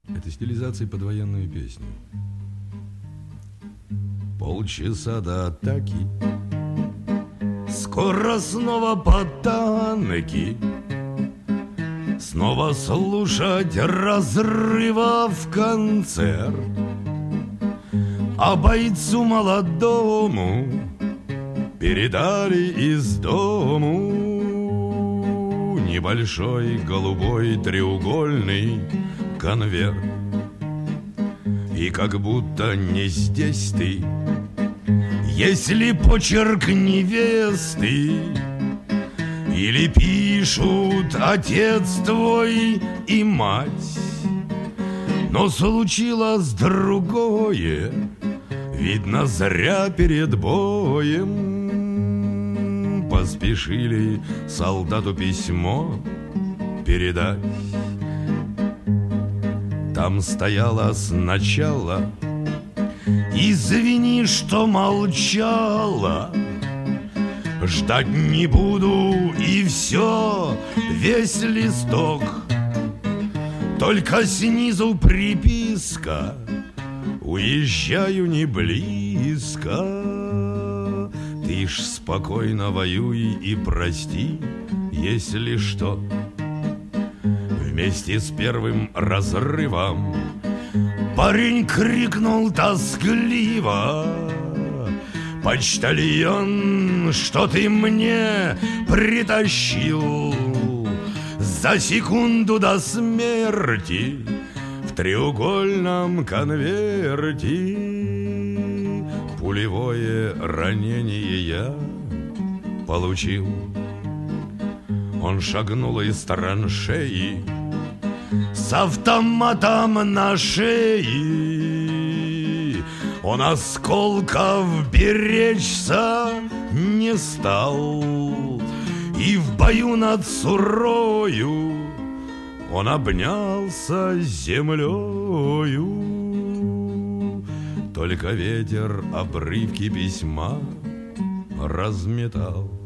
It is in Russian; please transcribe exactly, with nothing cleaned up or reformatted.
Это стилизация под военную песню. Полчаса до атаки, скоро снова потанки, снова слушать разрывов концерт. А бойцу молодому передали из дому небольшой голубой треугольный конверт. И как будто не здесь ты, если почерк невесты, или пишут отец твой и мать. Но случилось другое, видно, зря перед боем поспешили солдату письмо передать. Там стояло сначала: извини, что молчала, ждать не буду, и все, весь листок. Только снизу приписка: уезжаю не близко. Ты ж спокойно воюй и прости, если что. Вместе с первым разрывом парень крикнул тоскливо: почтальон, что ты мне притащил за секунду до смерти в треугольном конверте? Пулевое ранение я получил. Он шагнул из траншеи с автоматом на шее. Он осколков беречься не стал, и в бою над Сурою он обнялся с землею. Только ветер обрывки письма разметал.